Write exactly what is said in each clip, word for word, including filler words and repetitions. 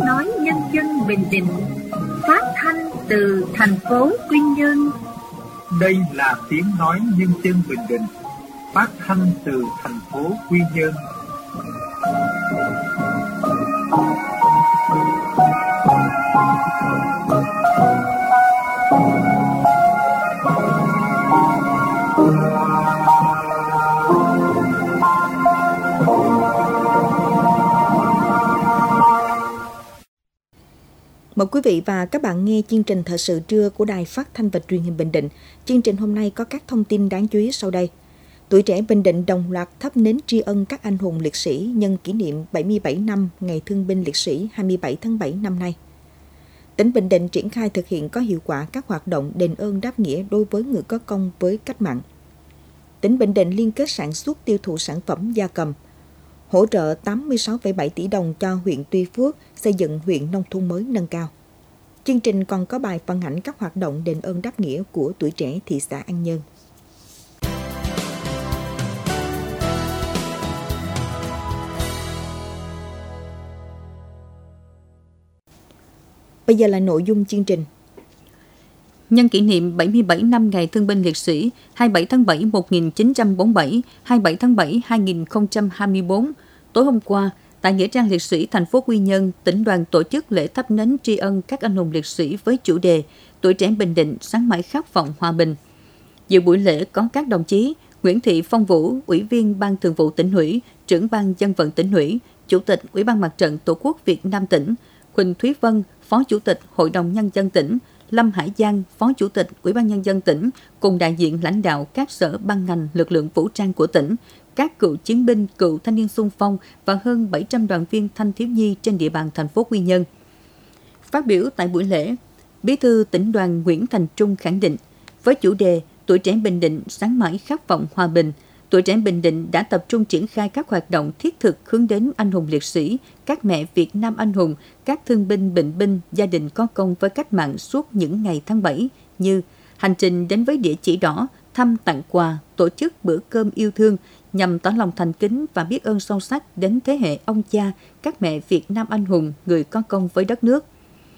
nói nhân dân Bình Định, phát thanh từ thành phố Quy Nhơn. Đây là tiếng nói nhân dân Bình Định, phát thanh từ thành phố Quy Nhơn. Mời quý vị và các bạn nghe chương trình thời sự trưa của Đài Phát thanh và Truyền hình Bình Định. Chương trình hôm nay có các thông tin đáng chú ý sau đây. Tuổi trẻ Bình Định đồng loạt thắp nến tri ân các anh hùng liệt sĩ nhân kỷ niệm bảy mươi bảy năm Ngày Thương binh Liệt sĩ hai mươi bảy tháng bảy năm nay. Tỉnh Bình Định triển khai thực hiện có hiệu quả các hoạt động đền ơn đáp nghĩa đối với người có công với cách mạng. Tỉnh Bình Định liên kết sản xuất tiêu thụ sản phẩm gia cầm, hỗ trợ tám mươi sáu phẩy bảy tỷ đồng cho huyện Tuy Phước xây dựng huyện nông thôn mới nâng cao. Chương trình còn có bài phản ảnh các hoạt động đền ơn đáp nghĩa của tuổi trẻ thị xã An Nhơn. Bây giờ là nội dung chương trình. Nhân kỷ niệm bảy mươi bảy năm Ngày Thương binh Liệt sĩ hai mươi bảy tháng bảy một nghìn chín trăm bốn mươi bảy, hai mươi bảy tháng bảy hai nghìn không trăm hai mươi tư, tối hôm qua, tại Nghĩa trang Liệt sĩ thành phố Quy Nhơn, tỉnh đoàn tổ chức lễ thắp nến tri ân các anh hùng liệt sĩ với chủ đề Tuổi trẻ Bình Định sáng mãi khát vọng hòa bình. Dự buổi lễ có các đồng chí Nguyễn Thị Phong Vũ, Ủy viên Ban Thường vụ Tỉnh ủy, Trưởng ban Dân vận Tỉnh ủy, Chủ tịch Ủy ban Mặt trận Tổ quốc Việt Nam tỉnh, Huỳnh Thúy Vân, Phó Chủ tịch Hội đồng Nhân dân tỉnh, Lâm Hải Giang, Phó Chủ tịch Ủy ban Nhân dân tỉnh, cùng đại diện lãnh đạo các sở ban ngành lực lượng vũ trang của tỉnh, các cựu chiến binh, cựu thanh niên xung phong và hơn bảy trăm đoàn viên thanh thiếu nhi trên địa bàn thành phố Quy Nhơn. Phát biểu tại buổi lễ, Bí thư Tỉnh đoàn Nguyễn Thành Trung khẳng định, với chủ đề Tuổi trẻ Bình Định sáng mãi khát vọng hòa bình, Tuổi trẻ Bình Định đã tập trung triển khai các hoạt động thiết thực hướng đến anh hùng liệt sĩ, các mẹ Việt Nam anh hùng, các thương binh, bệnh binh, gia đình có công với cách mạng suốt những ngày tháng bảy như hành trình đến với địa chỉ đỏ, thăm tặng quà, tổ chức bữa cơm yêu thương nhằm tỏ lòng thành kính và biết ơn sâu sắc đến thế hệ ông cha, các mẹ Việt Nam anh hùng, người có công với đất nước.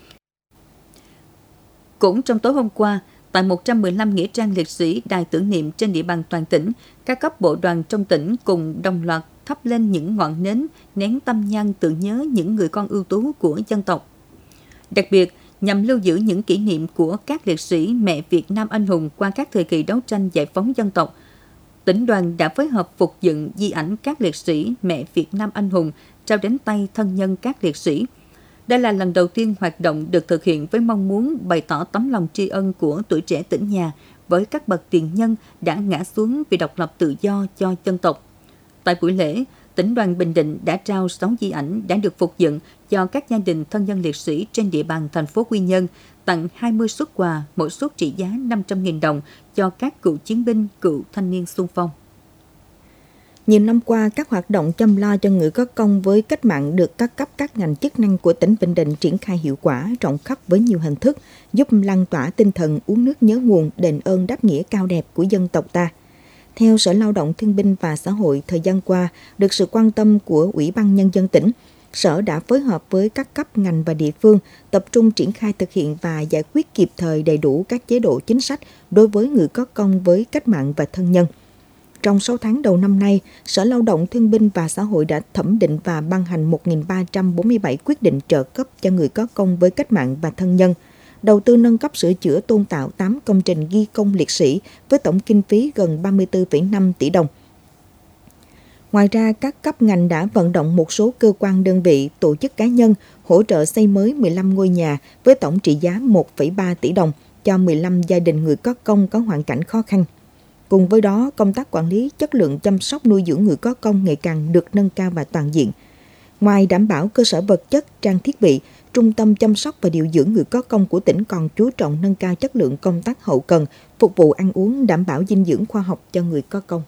Cũng trong tối hôm qua, tại một trăm mười lăm nghĩa trang liệt sĩ đài tưởng niệm trên địa bàn toàn tỉnh, các cấp bộ đoàn trong tỉnh cùng đồng loạt thắp lên những ngọn nến, nén tâm nhang tưởng nhớ những người con ưu tú của dân tộc. Đặc biệt, nhằm lưu giữ những kỷ niệm của các liệt sĩ mẹ Việt Nam anh hùng qua các thời kỳ đấu tranh giải phóng dân tộc, tỉnh đoàn đã phối hợp phục dựng di ảnh các liệt sĩ mẹ Việt Nam anh hùng trao đến tay thân nhân các liệt sĩ. Đây là lần đầu tiên hoạt động được thực hiện với mong muốn bày tỏ tấm lòng tri ân của tuổi trẻ tỉnh nhà với các bậc tiền nhân đã ngã xuống vì độc lập tự do cho dân tộc. Tại buổi lễ, tỉnh đoàn Bình Định đã trao sáu di ảnh đã được phục dựng cho các gia đình thân nhân liệt sĩ trên địa bàn thành phố Quy Nhơn, tặng hai mươi suất quà, mỗi suất trị giá năm trăm nghìn đồng cho các cựu chiến binh, cựu thanh niên xung phong. Nhiều năm qua, các hoạt động chăm lo cho người có công với cách mạng được các cấp các ngành chức năng của tỉnh Bình Định triển khai hiệu quả, rộng khắp với nhiều hình thức, giúp lan tỏa tinh thần uống nước nhớ nguồn, đền ơn đáp nghĩa cao đẹp của dân tộc ta. Theo Sở Lao động Thương binh và Xã hội, thời gian qua, được sự quan tâm của Ủy ban Nhân dân tỉnh, Sở đã phối hợp với các cấp ngành và địa phương tập trung triển khai thực hiện và giải quyết kịp thời đầy đủ các chế độ chính sách đối với người có công với cách mạng và thân nhân. Trong sáu tháng đầu năm nay, Sở Lao động Thương binh và Xã hội đã thẩm định và ban hành một nghìn ba trăm bốn mươi bảy quyết định trợ cấp cho người có công với cách mạng và thân nhân, đầu tư nâng cấp sửa chữa tôn tạo tám công trình ghi công liệt sĩ với tổng kinh phí gần ba mươi tư phẩy năm tỷ đồng. Ngoài ra, các cấp ngành đã vận động một số cơ quan đơn vị, tổ chức cá nhân hỗ trợ xây mới mười lăm ngôi nhà với tổng trị giá một phẩy ba tỷ đồng cho mười lăm gia đình người có công có hoàn cảnh khó khăn. Cùng với đó, công tác quản lý chất lượng chăm sóc nuôi dưỡng người có công ngày càng được nâng cao và toàn diện. Ngoài đảm bảo cơ sở vật chất, trang thiết bị, Trung tâm chăm sóc và điều dưỡng người có công của tỉnh còn chú trọng nâng cao chất lượng công tác hậu cần, phục vụ ăn uống, đảm bảo dinh dưỡng khoa học cho người có công.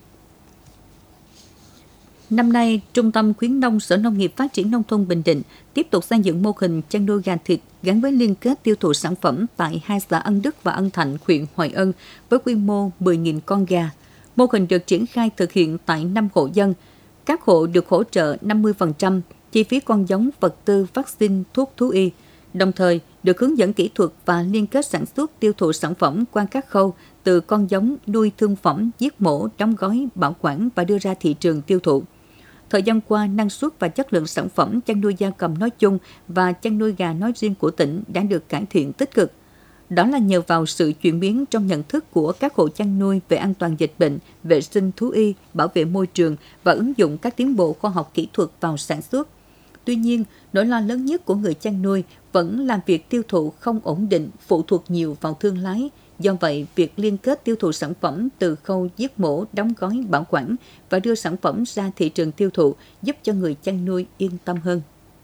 Năm nay, Trung tâm Khuyến nông Sở Nông nghiệp Phát triển Nông thôn Bình Định tiếp tục xây dựng mô hình chăn nuôi gà thịt gắn với liên kết tiêu thụ sản phẩm tại hai xã Ân Đức và Ân Thạnh, huyện Hoài Ân với quy mô mười nghìn con gà. Mô hình được triển khai thực hiện tại năm hộ dân. Các hộ được hỗ trợ năm mươi phần trăm chi phí con giống, vật tư, vaccine, thuốc thú y, đồng thời được hướng dẫn kỹ thuật và liên kết sản xuất tiêu thụ sản phẩm qua các khâu từ con giống, nuôi thương phẩm, giết mổ, đóng gói, bảo quản và đưa ra thị trường tiêu thụ. Thời gian qua, năng suất và chất lượng sản phẩm chăn nuôi gia cầm nói chung và chăn nuôi gà nói riêng của tỉnh đã được cải thiện tích cực. Đó là nhờ vào sự chuyển biến trong nhận thức của các hộ chăn nuôi về an toàn dịch bệnh, vệ sinh thú y, bảo vệ môi trường và ứng dụng các tiến bộ khoa học kỹ thuật vào sản xuất. Tuy nhiên, nỗi lo lớn nhất của người chăn nuôi vẫn là việc tiêu thụ không ổn định, phụ thuộc nhiều vào thương lái. Do vậy, việc liên kết tiêu thụ sản phẩm từ khâu giết mổ, đóng gói, bảo quản và đưa sản phẩm ra thị trường tiêu thụ giúp cho người chăn nuôi yên tâm hơn.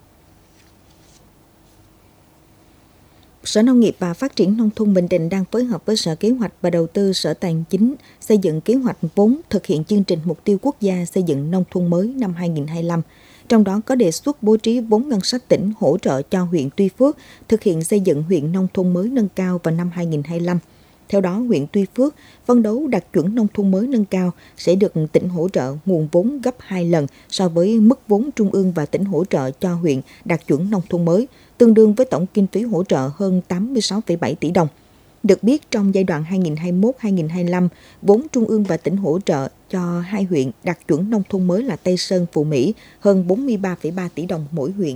Sở Nông nghiệp và Phát triển Nông thôn Bình Định đang phối hợp với Sở Kế hoạch và Đầu tư, Sở Tài chính xây dựng kế hoạch vốn thực hiện chương trình mục tiêu quốc gia xây dựng nông thôn mới năm hai không hai lăm. Trong đó có đề xuất bố trí vốn ngân sách tỉnh hỗ trợ cho huyện Tuy Phước thực hiện xây dựng huyện nông thôn mới nâng cao vào năm hai không hai lăm. Theo đó, huyện Tuy Phước phấn đấu đạt chuẩn nông thôn mới nâng cao sẽ được tỉnh hỗ trợ nguồn vốn gấp hai lần so với mức vốn trung ương và tỉnh hỗ trợ cho huyện đạt chuẩn nông thôn mới, tương đương với tổng kinh phí hỗ trợ hơn tám mươi sáu phẩy bảy tỷ đồng. Được biết, trong giai đoạn hai nghìn không trăm hai mươi mốt đến hai nghìn không trăm hai mươi lăm, vốn trung ương và tỉnh hỗ trợ cho hai huyện đạt chuẩn nông thôn mới là Tây Sơn, Phú Mỹ hơn bốn mươi ba phẩy ba tỷ đồng mỗi huyện.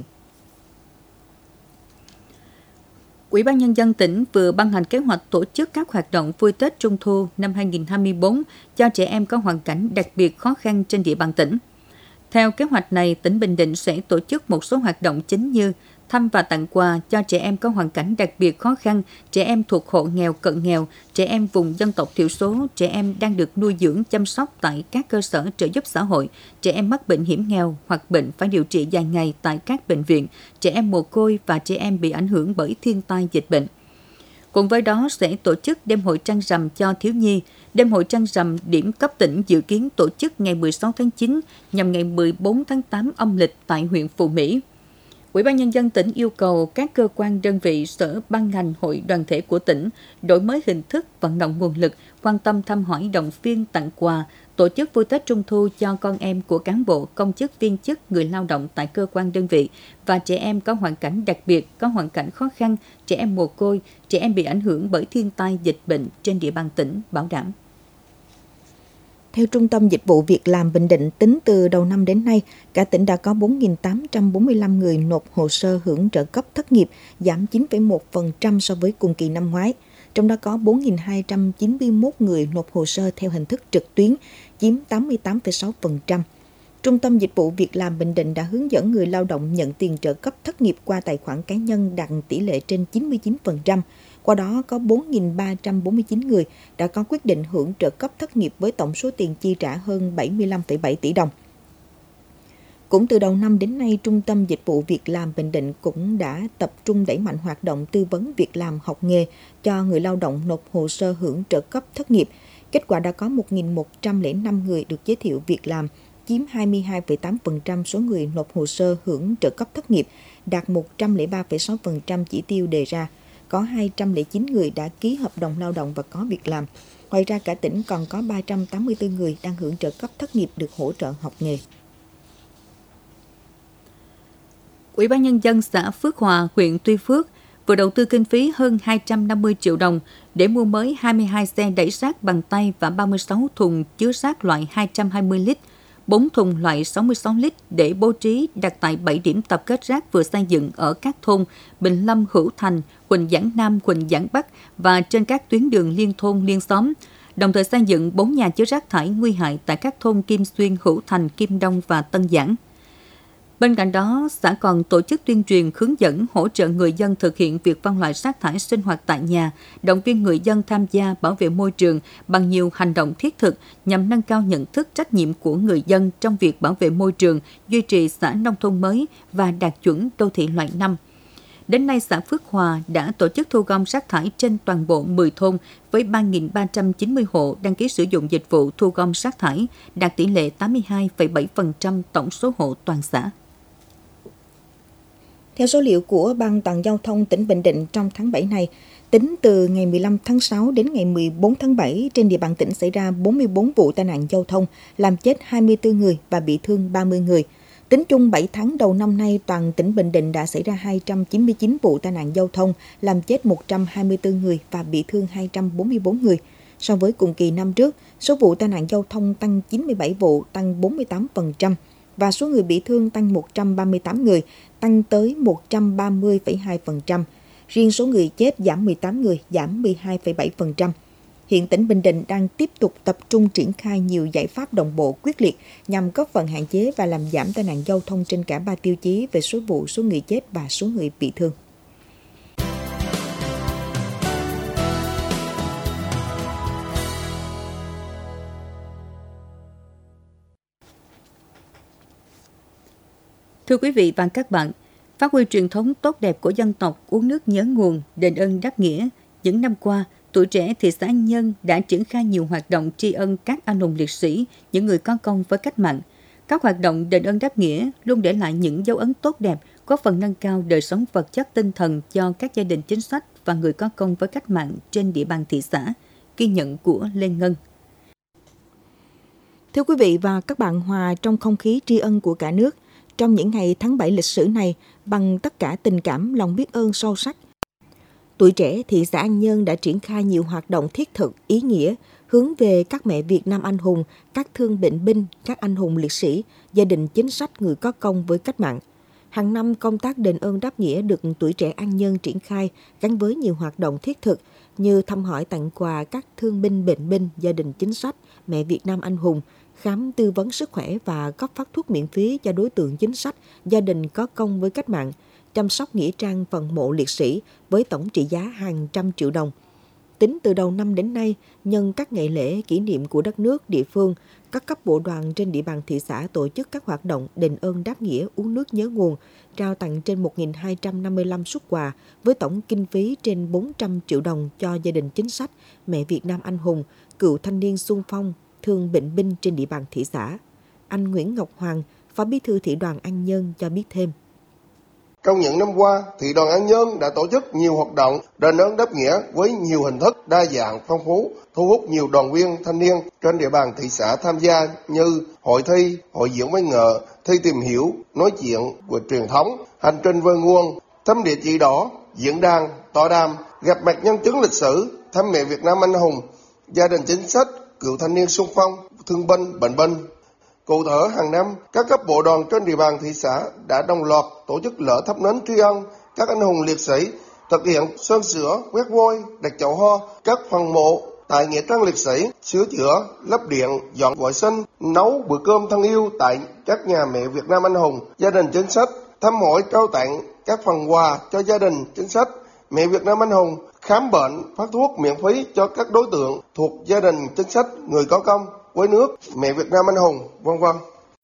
Ủy ban Nhân dân tỉnh vừa ban hành kế hoạch tổ chức các hoạt động vui Tết Trung thu năm hai không hai tư cho trẻ em có hoàn cảnh đặc biệt khó khăn trên địa bàn tỉnh. Theo kế hoạch này, tỉnh Bình Định sẽ tổ chức một số hoạt động chính như thăm và tặng quà cho trẻ em có hoàn cảnh đặc biệt khó khăn, trẻ em thuộc hộ nghèo cận nghèo, trẻ em vùng dân tộc thiểu số, trẻ em đang được nuôi dưỡng chăm sóc tại các cơ sở trợ giúp xã hội, trẻ em mắc bệnh hiểm nghèo hoặc bệnh phải điều trị dài ngày tại các bệnh viện, trẻ em mồ côi và trẻ em bị ảnh hưởng bởi thiên tai dịch bệnh. Cùng với đó sẽ tổ chức đêm hội trăng rằm cho thiếu nhi. Đêm hội trăng rằm điểm cấp tỉnh dự kiến tổ chức ngày mười sáu tháng chín nhằm ngày mười bốn tháng tám âm lịch tại huyện Phú Mỹ. Ủy ban Nhân dân tỉnh yêu cầu các cơ quan đơn vị, sở, ban ngành, hội đoàn thể của tỉnh đổi mới hình thức, vận động nguồn lực, quan tâm thăm hỏi, động viên, tặng quà, tổ chức vui Tết Trung thu cho con em của cán bộ, công chức, viên chức, người lao động tại cơ quan đơn vị và trẻ em có hoàn cảnh đặc biệt, có hoàn cảnh khó khăn, trẻ em mồ côi, trẻ em bị ảnh hưởng bởi thiên tai dịch bệnh trên địa bàn tỉnh bảo đảm. Theo Trung tâm Dịch vụ Việc làm Bình Định, tính từ đầu năm đến nay, cả tỉnh đã có bốn nghìn tám trăm bốn mươi lăm người nộp hồ sơ hưởng trợ cấp thất nghiệp, giảm chín phẩy một phần trăm so với cùng kỳ năm ngoái. Trong đó có bốn nghìn hai trăm chín mươi mốt người nộp hồ sơ theo hình thức trực tuyến, chiếm tám mươi tám phẩy sáu phần trăm. Trung tâm Dịch vụ Việc làm Bình Định đã hướng dẫn người lao động nhận tiền trợ cấp thất nghiệp qua tài khoản cá nhân đạt tỷ lệ trên chín mươi chín phần trăm. Qua đó có bốn nghìn ba trăm bốn mươi chín người đã có quyết định hưởng trợ cấp thất nghiệp với tổng số tiền chi trả hơn bảy mươi lăm phẩy bảy tỷ đồng. Cũng từ đầu năm đến nay, Trung tâm Dịch vụ Việc làm Bình Định cũng đã tập trung đẩy mạnh hoạt động tư vấn việc làm, học nghề cho người lao động nộp hồ sơ hưởng trợ cấp thất nghiệp. Kết quả đã có một nghìn một trăm lẻ năm người được giới thiệu việc làm, chiếm hai mươi hai phẩy tám phần trăm số người nộp hồ sơ hưởng trợ cấp thất nghiệp, đạt một trăm lẻ ba phẩy sáu phần trăm chỉ tiêu đề ra. Có hai trăm lẻ chín người đã ký hợp đồng lao động và có việc làm. Ngoài ra, cả tỉnh còn có ba trăm tám mươi tư người đang hưởng trợ cấp thất nghiệp được hỗ trợ học nghề. Ủy ban Nhân dân xã Phước Hòa, huyện Tuy Phước vừa đầu tư kinh phí hơn hai trăm năm mươi triệu đồng để mua mới hai mươi hai xe đẩy rác bằng tay và ba mươi sáu thùng chứa rác loại hai trăm hai mươi lít, bốn thùng loại sáu mươi sáu lít để bố trí đặt tại bảy điểm tập kết rác vừa xây dựng ở các thôn Bình Lâm, Hữu Thành, Quỳnh Giảng Nam, Quỳnh Giảng Bắc và trên các tuyến đường liên thôn, liên xóm. Đồng thời xây dựng bốn nhà chứa rác thải nguy hại tại các thôn Kim Xuyên, Hữu Thành, Kim Đông và Tân Giảng. Bên cạnh đó, xã còn tổ chức tuyên truyền, hướng dẫn, hỗ trợ người dân thực hiện việc phân loại rác thải sinh hoạt tại nhà, động viên người dân tham gia bảo vệ môi trường bằng nhiều hành động thiết thực nhằm nâng cao nhận thức trách nhiệm của người dân trong việc bảo vệ môi trường, duy trì xã nông thôn mới và đạt chuẩn đô thị loại năm. Đến nay, xã Phước Hòa đã tổ chức thu gom rác thải trên toàn bộ mười thôn với ba nghìn ba trăm chín mươi hộ đăng ký sử dụng dịch vụ thu gom rác thải, đạt tỷ lệ tám mươi hai phẩy bảy phần trăm tổng số hộ toàn xã. Theo số liệu của Ban An toàn giao thông tỉnh Bình Định trong tháng bảy này, tính từ ngày mười lăm tháng sáu đến ngày mười bốn tháng bảy, trên địa bàn tỉnh xảy ra bốn mươi bốn vụ tai nạn giao thông, làm chết hai mươi tư người và bị thương ba mươi người. Tính chung bảy tháng đầu năm nay, toàn tỉnh Bình Định đã xảy ra hai trăm chín mươi chín vụ tai nạn giao thông, làm chết một trăm hai mươi tư người và bị thương hai trăm bốn mươi bốn người. So với cùng kỳ năm trước, số vụ tai nạn giao thông tăng chín mươi bảy vụ, tăng bốn mươi tám phần trăm, và số người bị thương tăng một trăm ba mươi tám người, tăng tới một trăm ba mươi phẩy hai phần trăm. Riêng số người chết giảm mười tám người, giảm mười hai phẩy bảy phần trăm. Hiện tỉnh Bình Định đang tiếp tục tập trung triển khai nhiều giải pháp đồng bộ quyết liệt nhằm góp phần hạn chế và làm giảm tai nạn giao thông trên cả ba tiêu chí về số vụ, số người chết và số người bị thương. Thưa quý vị và các bạn, phát huy truyền thống tốt đẹp của dân tộc uống nước nhớ nguồn, đền ơn đáp nghĩa, những năm qua, tuổi trẻ thị xã An Nhơn đã triển khai nhiều hoạt động tri ân các anh hùng liệt sĩ, những người có công với cách mạng. Các hoạt động đền ơn đáp nghĩa luôn để lại những dấu ấn tốt đẹp, góp phần nâng cao đời sống vật chất tinh thần cho các gia đình chính sách và người có công với cách mạng trên địa bàn thị xã. Ghi nhận của Lê Ngân. Thưa quý vị và các bạn, hòa trong không khí tri ân của cả nước, trong những ngày tháng bảy lịch sử này, bằng tất cả tình cảm, lòng biết ơn sâu sắc, tuổi trẻ thị xã An Nhơn đã triển khai nhiều hoạt động thiết thực, ý nghĩa, hướng về các mẹ Việt Nam anh hùng, các thương bệnh binh, các anh hùng liệt sĩ, gia đình chính sách, người có công với cách mạng. Hàng năm, công tác đền ơn đáp nghĩa được tuổi trẻ An Nhơn triển khai gắn với nhiều hoạt động thiết thực như thăm hỏi tặng quà các thương binh bệnh binh, gia đình chính sách, mẹ Việt Nam anh hùng, khám tư vấn sức khỏe và cấp phát thuốc miễn phí cho đối tượng chính sách, gia đình có công với cách mạng, chăm sóc nghĩa trang phần mộ liệt sĩ với tổng trị giá hàng trăm triệu đồng. Tính từ đầu năm đến nay, nhân các ngày lễ kỷ niệm của đất nước, địa phương, các cấp bộ đoàn trên địa bàn thị xã tổ chức các hoạt động đền ơn đáp nghĩa uống nước nhớ nguồn, trao tặng trên một nghìn hai trăm năm mươi lăm suất quà với tổng kinh phí trên bốn trăm triệu đồng cho gia đình chính sách, mẹ Việt Nam anh hùng, cựu thanh niên xung phong, thương bệnh binh trên địa bàn thị xã. Anh Nguyễn Ngọc Hoàng, Phó Bí thư Thị đoàn An Nhơn cho biết thêm. Trong những năm qua, Thị đoàn An Nhơn đã tổ chức nhiều hoạt động đền ơn đáp nghĩa với nhiều hình thức đa dạng phong phú, thu hút nhiều đoàn viên thanh niên trên địa bàn thị xã tham gia như hội thi, hội diễn văn nghệ, thi tìm hiểu, nói chuyện về truyền thống, hành trình về nguồn, thăm địa chỉ đỏ, diễn đàn, tọa đàm, gặp mặt nhân chứng lịch sử, thăm mẹ Việt Nam anh hùng, gia đình chính sách, cựu thanh niên xung phong, thương binh, bệnh binh. Cụ thể, hàng năm, các cấp bộ đoàn trên địa bàn thị xã đã đồng loạt tổ chức lễ thắp nến tri ân các anh hùng liệt sĩ, thực hiện sơn sửa, quét vôi, đặt chậu hoa, các phần mộ tại nghĩa trang liệt sĩ, sửa chữa, lắp điện, dọn vệ sinh, nấu bữa cơm thân yêu tại các nhà mẹ Việt Nam anh hùng, gia đình chính sách, thăm hỏi trao tặng các phần quà cho gia đình chính sách, mẹ Việt Nam anh hùng, khám bệnh, phát thuốc miễn phí cho các đối tượng thuộc gia đình chính sách, người có công với nước, mẹ Việt Nam anh hùng, vân vân.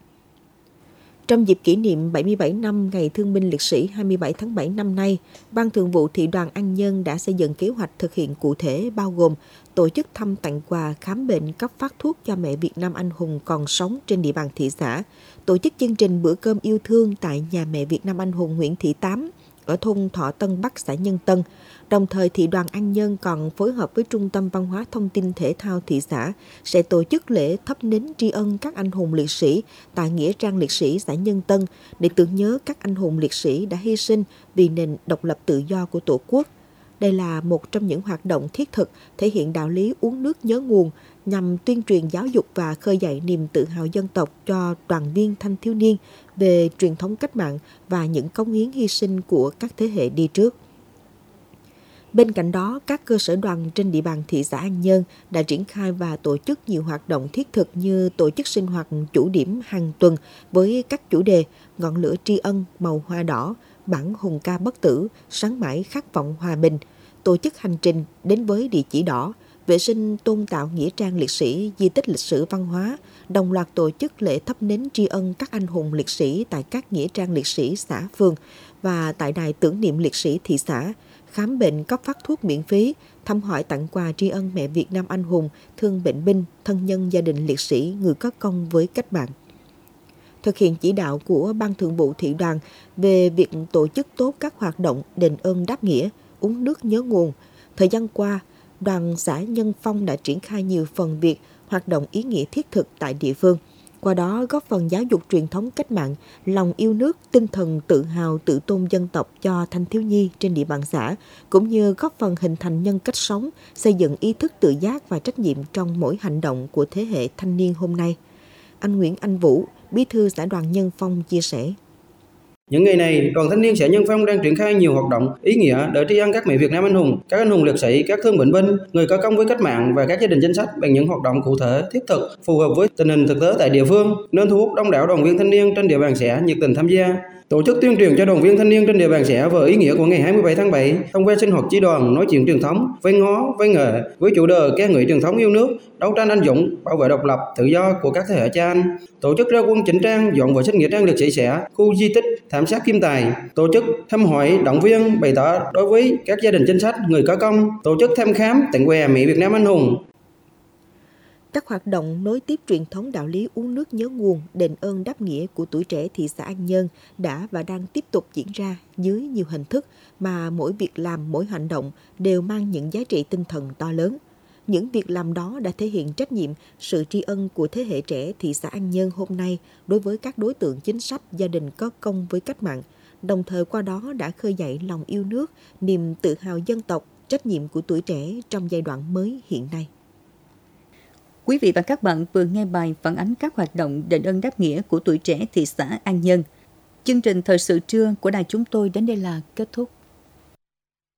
Trong dịp kỷ niệm bảy mươi bảy năm Ngày Thương binh Liệt sĩ hai mươi bảy tháng bảy năm nay, Ban Thường vụ Thị đoàn An Nhơn đã xây dựng kế hoạch thực hiện cụ thể bao gồm tổ chức thăm tặng quà, khám bệnh, cấp phát thuốc cho mẹ Việt Nam anh hùng còn sống trên địa bàn thị xã, tổ chức chương trình bữa cơm yêu thương tại nhà mẹ Việt Nam anh hùng Nguyễn Thị Tám ở thôn Thọ Tân Bắc, xã Nhân Tân. Đồng thời, Thị đoàn An Nhơn còn phối hợp với Trung tâm Văn hóa Thông tin Thể thao thị xã sẽ tổ chức lễ thắp nến tri ân các anh hùng liệt sĩ tại Nghĩa trang liệt sĩ xã Nhân Tân để tưởng nhớ các anh hùng liệt sĩ đã hy sinh vì nền độc lập tự do của Tổ quốc. Đây là một trong những hoạt động thiết thực thể hiện đạo lý uống nước nhớ nguồn nhằm tuyên truyền giáo dục và khơi dậy niềm tự hào dân tộc cho đoàn viên thanh thiếu niên về truyền thống cách mạng và những cống hiến hy sinh của các thế hệ đi trước. Bên cạnh đó, các cơ sở đoàn trên địa bàn thị xã An Nhơn đã triển khai và tổ chức nhiều hoạt động thiết thực như tổ chức sinh hoạt chủ điểm hàng tuần với các chủ đề ngọn lửa tri ân, màu hoa đỏ, bản hùng ca bất tử, sáng mãi khát vọng hòa bình, tổ chức hành trình đến với địa chỉ đỏ, vệ sinh tôn tạo nghĩa trang liệt sĩ, di tích lịch sử văn hóa, đồng loạt tổ chức lễ thắp nến tri ân các anh hùng liệt sĩ tại các nghĩa trang liệt sĩ xã phường và tại đài tưởng niệm liệt sĩ thị xã, khám bệnh cấp phát thuốc miễn phí, thăm hỏi tặng quà tri ân mẹ Việt Nam anh hùng, thương bệnh binh, thân nhân gia đình liệt sĩ, người có công với cách mạng. Thực hiện chỉ đạo của Ban Thường vụ Thị đoàn về việc tổ chức tốt các hoạt động đền ơn đáp nghĩa, uống nước nhớ nguồn, thời gian qua, đoàn xã Nhân Phong đã triển khai nhiều phần việc, hoạt động ý nghĩa thiết thực tại địa phương. qua đó góp phần giáo dục truyền thống cách mạng, lòng yêu nước, tinh thần tự hào tự tôn dân tộc cho thanh thiếu nhi trên địa bàn xã, cũng như góp phần hình thành nhân cách sống, xây dựng ý thức tự giác và trách nhiệm trong mỗi hành động của thế hệ thanh niên hôm nay. Anh Nguyễn Anh Vũ, Bí thư xã đoàn Nhân Phong chia sẻ. Những ngày này, Đoàn Thanh niên xã Nhân Phong đang triển khai nhiều hoạt động ý nghĩa để tri ân các mẹ Việt Nam anh hùng, các anh hùng liệt sĩ, các thương bệnh binh, người có công với cách mạng và các gia đình chính sách bằng những hoạt động cụ thể, thiết thực, phù hợp với tình hình thực tế tại địa phương, nên thu hút đông đảo đoàn viên thanh niên trên địa bàn xã nhiệt tình tham gia. Tổ chức tuyên truyền cho đoàn viên thanh niên trên địa bàn xã về ý nghĩa của ngày hai mươi bảy tháng bảy thông qua sinh hoạt chi đoàn, nói chuyện truyền thống, vay ngó, vay nghệ với chủ đề ca ngợi truyền thống yêu nước, đấu tranh anh dũng, bảo vệ độc lập, tự do của các thế hệ cha anh. Tổ chức ra quân chỉnh trang, dọn vệ sinh nghĩa trang liệt sĩ xã, khu di tích, thảm sát Kim Tài. Tổ chức thăm hỏi, động viên, bày tỏ đối với các gia đình chính sách, người có công. Tổ chức thăm khám, tặng quà mẹ Việt Nam anh hùng. Các hoạt động nối tiếp truyền thống đạo lý uống nước nhớ nguồn, đền ơn đáp nghĩa của tuổi trẻ thị xã An Nhơn đã và đang tiếp tục diễn ra dưới nhiều hình thức mà mỗi việc làm, mỗi hành động đều mang những giá trị tinh thần to lớn. Những việc làm đó đã thể hiện trách nhiệm, sự tri ân của thế hệ trẻ thị xã An Nhơn hôm nay đối với các đối tượng chính sách, gia đình có công với cách mạng, đồng thời qua đó đã khơi dậy lòng yêu nước, niềm tự hào dân tộc, trách nhiệm của tuổi trẻ trong giai đoạn mới hiện nay. Quý vị và các bạn vừa nghe bài phản ánh các hoạt động đền ơn đáp nghĩa của tuổi trẻ thị xã An Nhơn. Chương trình Thời sự trưa của đài chúng tôi đến đây là kết thúc.